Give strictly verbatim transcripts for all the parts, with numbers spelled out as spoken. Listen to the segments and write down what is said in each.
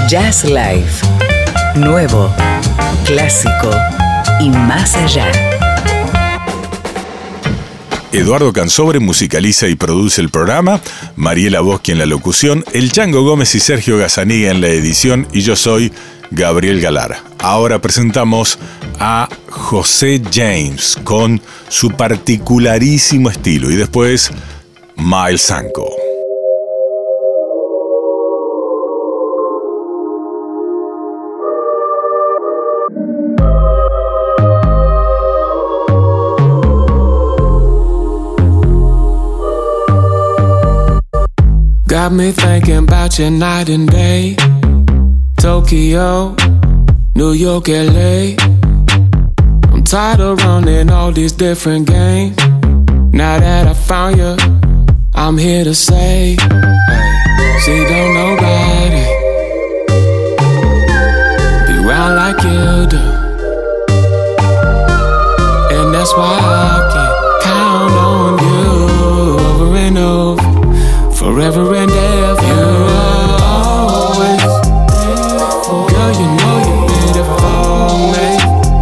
Jazz Live. Nuevo, clásico y más allá. Eduardo Cansobre musicaliza y produce el programa, Mariela Boschi en la locución, El Chango Gómez y Sergio Gazzaniga en la edición y yo soy Gabriel Galar. Ahora presentamos a José James con su particularísimo estilo y después Miles Sanko. Got me thinking about you night and day. Tokyo, New York, L A. I'm tired of running all these different games. Now that I found you, I'm here to say, hey, see, don't nobody be round like you do. And that's why I can count on you over and over. Forever and ever, you're always there for me. Girl, you know you're beautiful, me.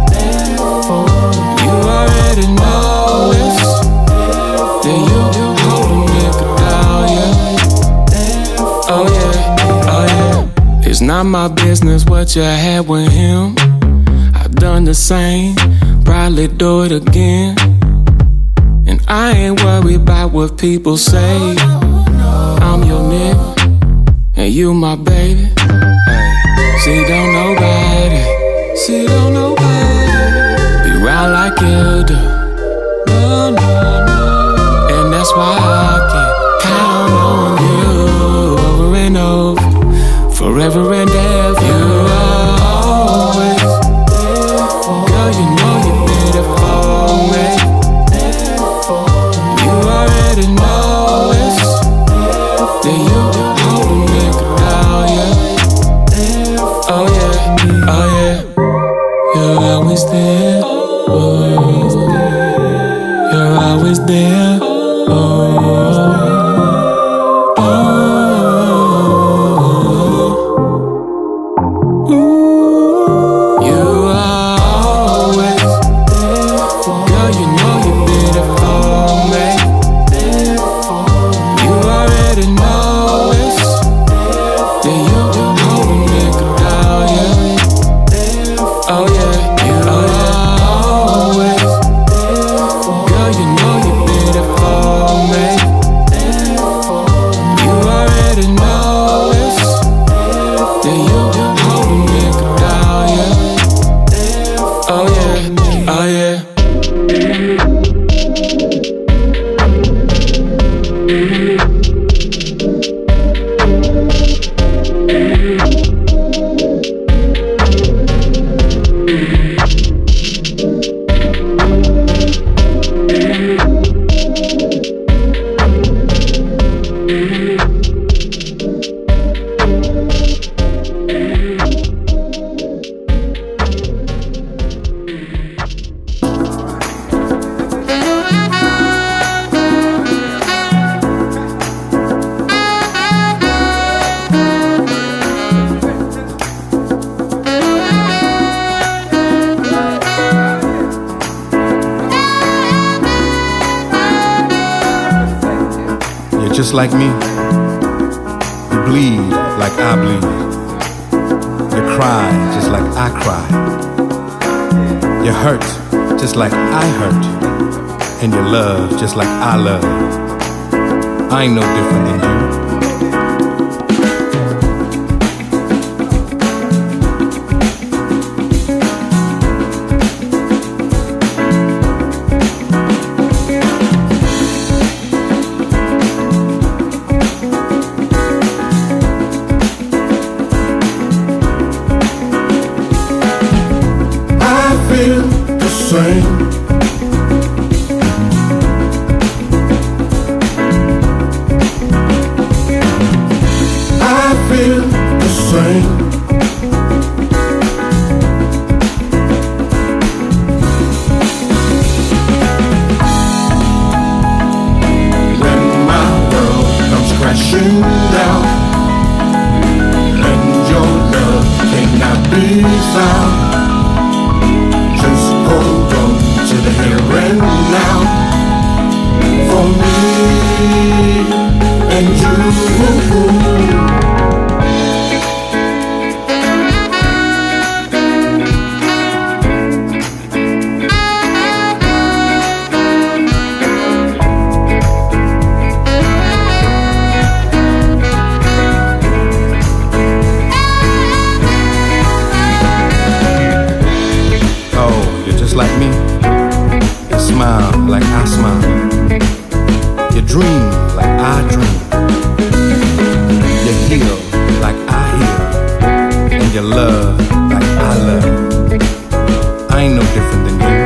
You already know this. That you hold a nigga down, yeah. Oh yeah, oh yeah. It's not my business what you had with him. I've done the same, probably do it again. And I ain't worried about what people say. I'm your nigga, and you my baby. Hey, see, don't nobody, see, don't nobody be round like you do. No, no, no. And that's why I can count on you over and over, forever and ever. You're always there for me. Girl, you know you're beautiful, me. You already know this. That you hold a nigga down, yeah. Oh yeah, oh yeah. You're always there, oh. You're always there, oh. Oh. Ooh. You are always there for me. Girl, you know you're beautiful, man. You already know. Just like me, you bleed like I bleed. You cry just like I cry. You hurt just like I hurt. And you love just like I love. I ain't no different than you. Crashing down, and your love you love like I love. I ain't no different than you.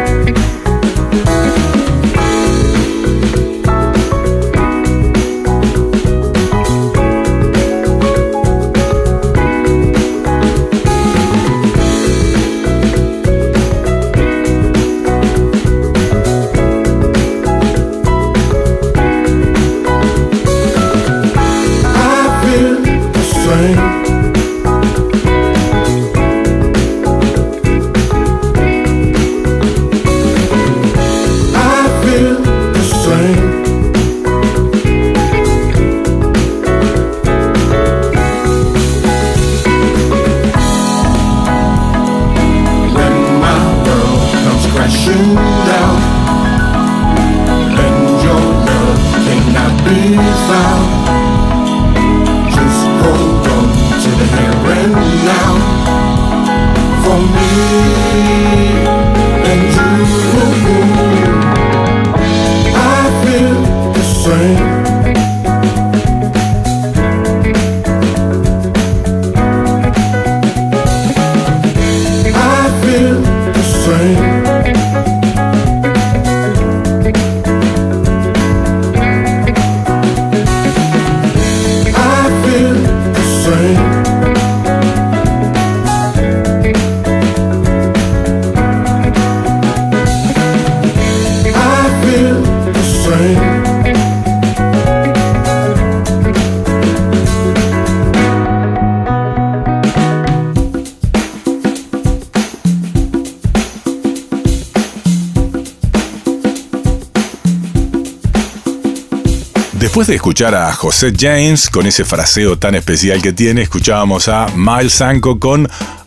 Después de escuchar a José James con ese fraseo tan especial que tiene, escuchábamos a Miles Sanko con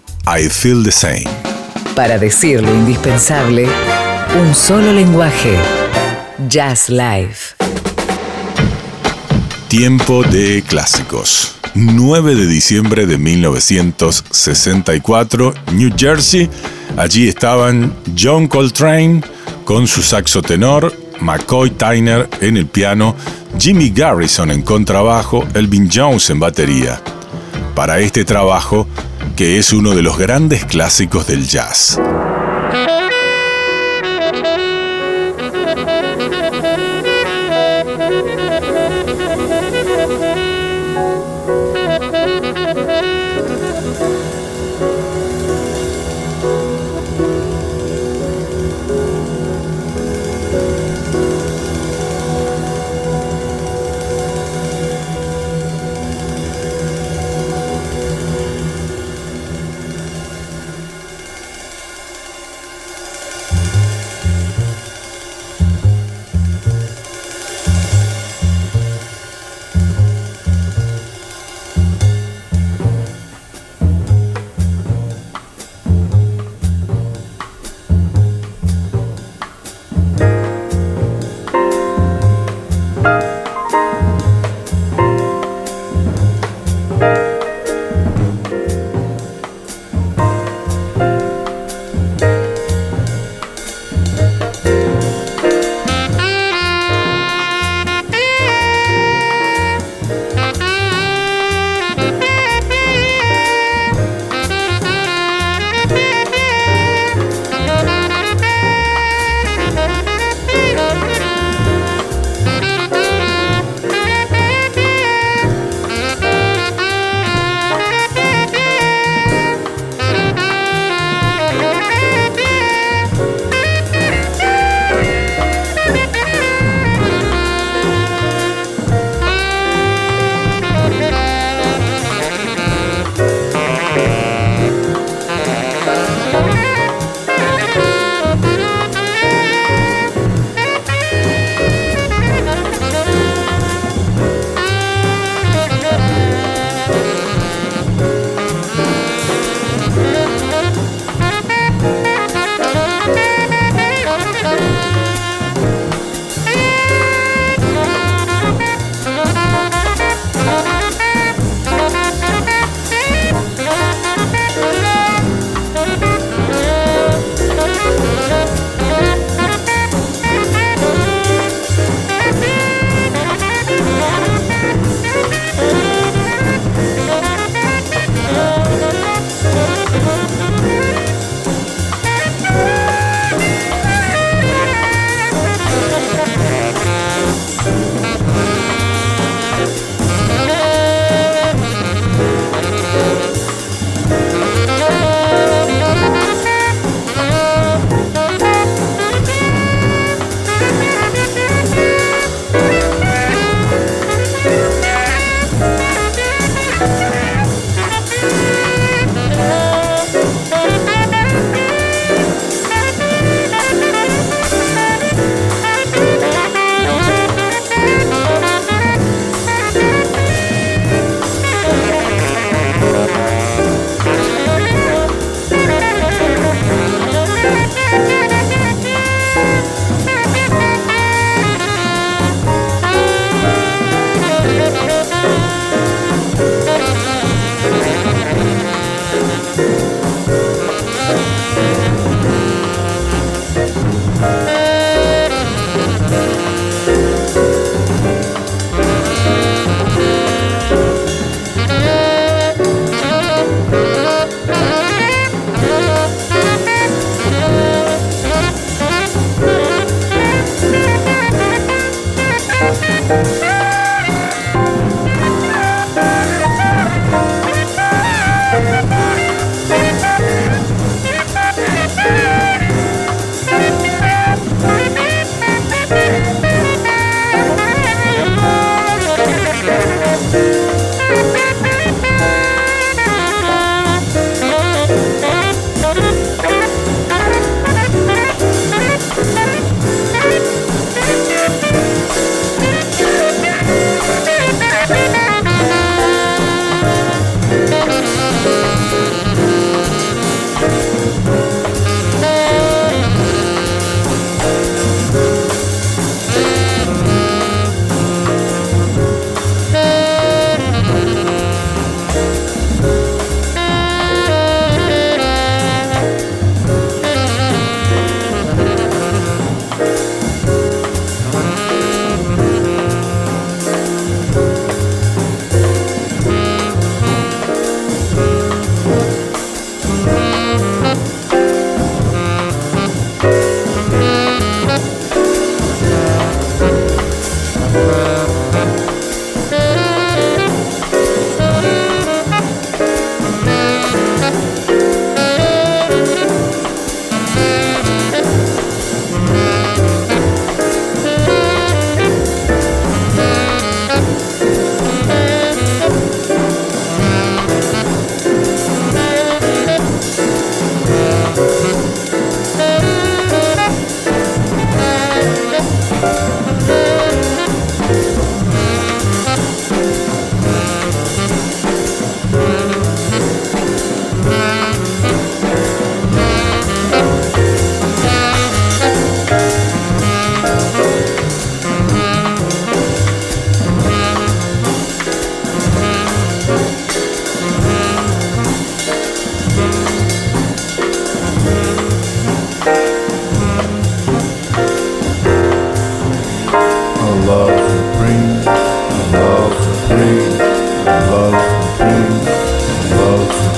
I Feel the Same. Para decir lo indispensable, un solo lenguaje. Jazz Live. Tiempo de clásicos. nueve de diciembre de mil novecientos sesenta y cuatro, New Jersey. Allí estaban John Coltrane con su saxo tenor, McCoy Tyner en el piano, Jimmy Garrison en contrabajo, Elvin Jones en batería. Para este trabajo, que es uno de los grandes clásicos del jazz.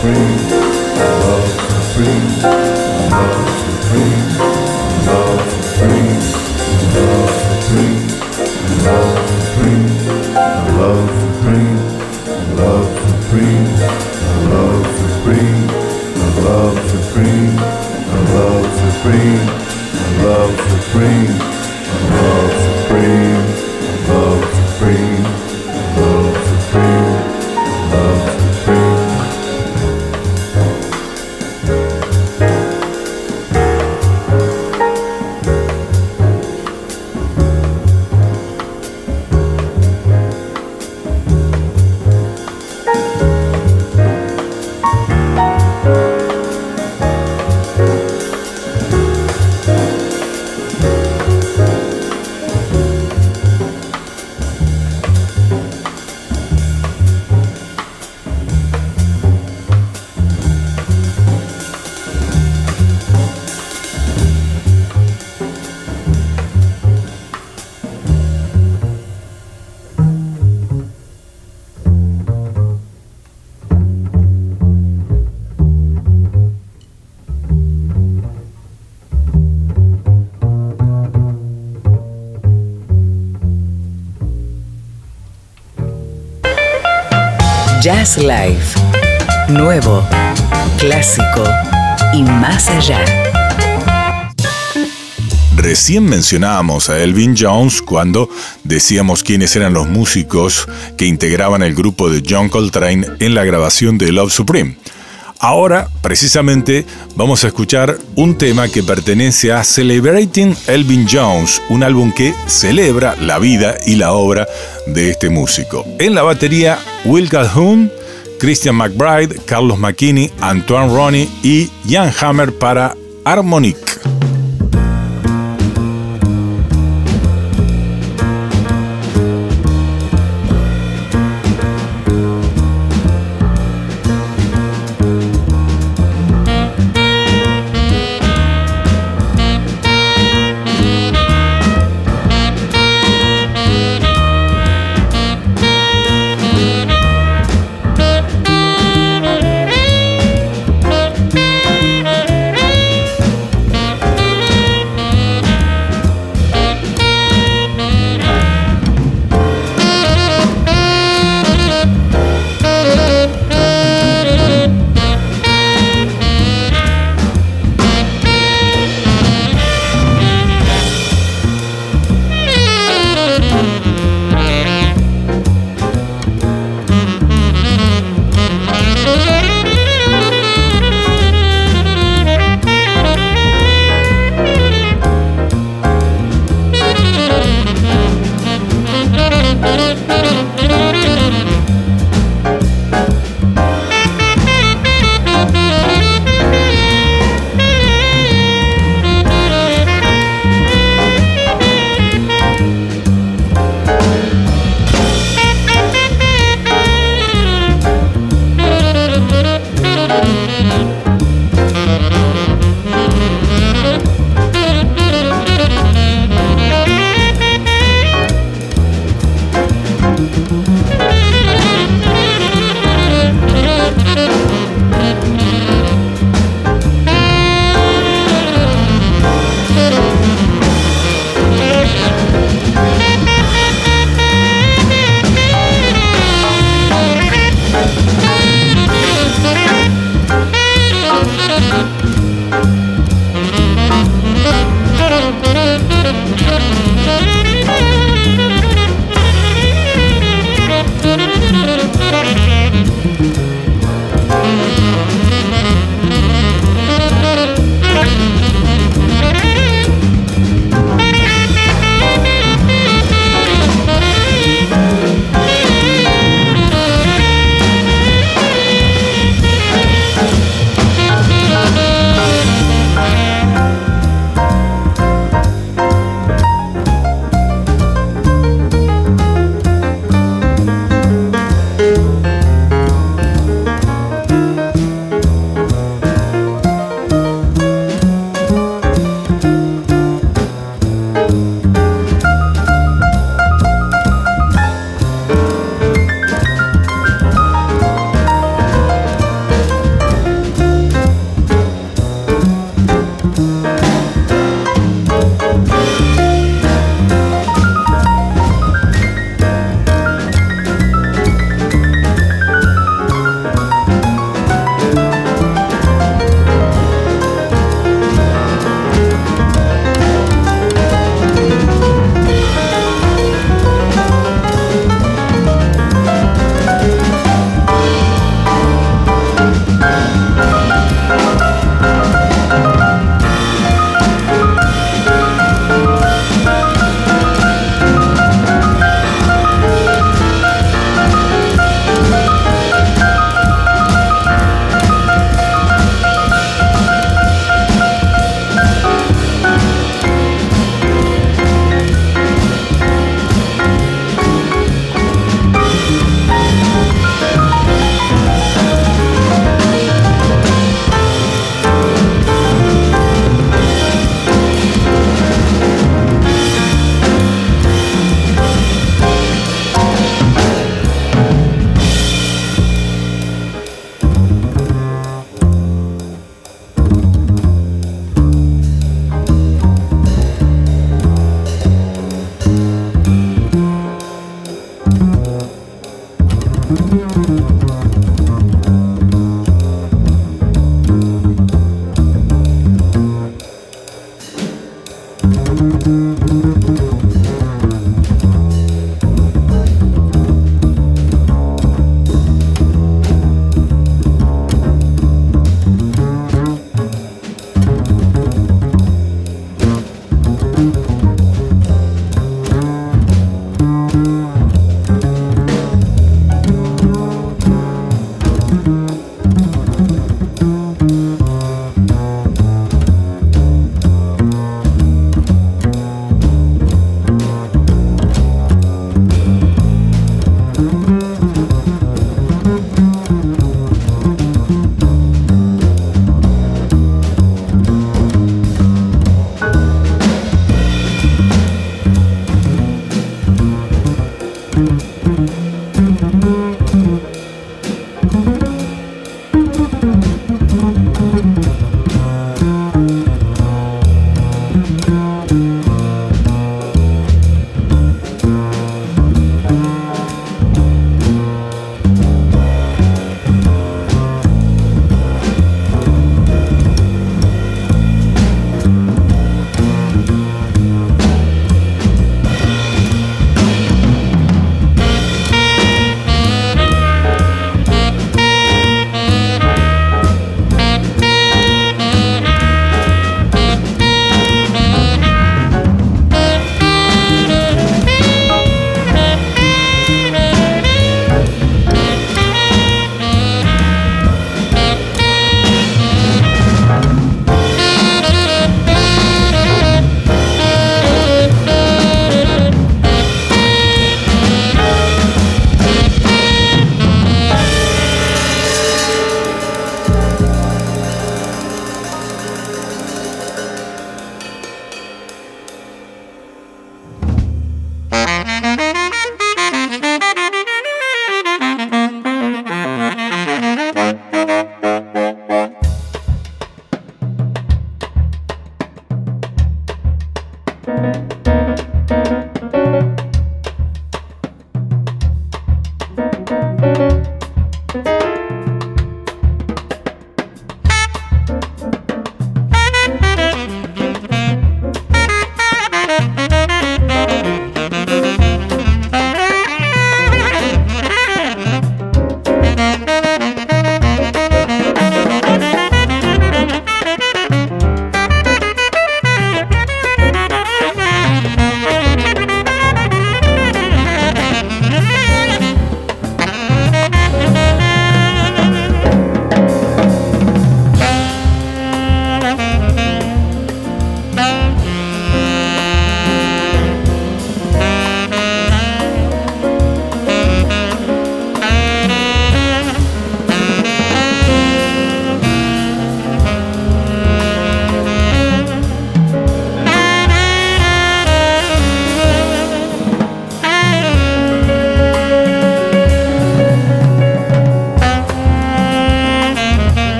Jazz Live. Nuevo, clásico y más allá. Recién mencionábamos a Elvin Jones cuando decíamos quiénes eran los músicos que integraban el grupo de John Coltrane en la grabación de Love Supreme. Ahora, precisamente, vamos a escuchar un tema que pertenece a Celebrating Elvin Jones, un álbum que celebra la vida y la obra de este músico. En la batería, Will Calhoun, Christian McBride, Carlos McKinney, Antoine Roney y Jan Hammer para Harmonic.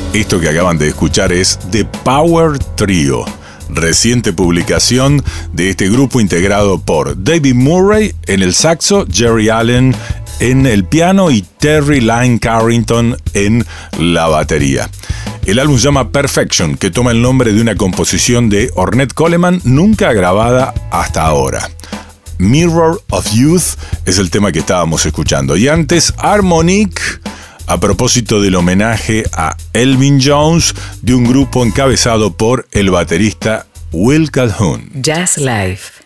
Esto que acaban de escuchar es The Power Trio, reciente publicación de este grupo integrado por David Murray en el saxo, Jerry Allen en el piano y Terry Lyne Carrington en la batería. El álbum se llama Perfection, que toma el nombre de una composición de Ornette Coleman nunca grabada hasta ahora. Mirror of Youth es el tema que estábamos escuchando. Y antes, Harmonic, a propósito del homenaje a Elvin Jones, de un grupo encabezado por el baterista Will Calhoun. Jazz Life.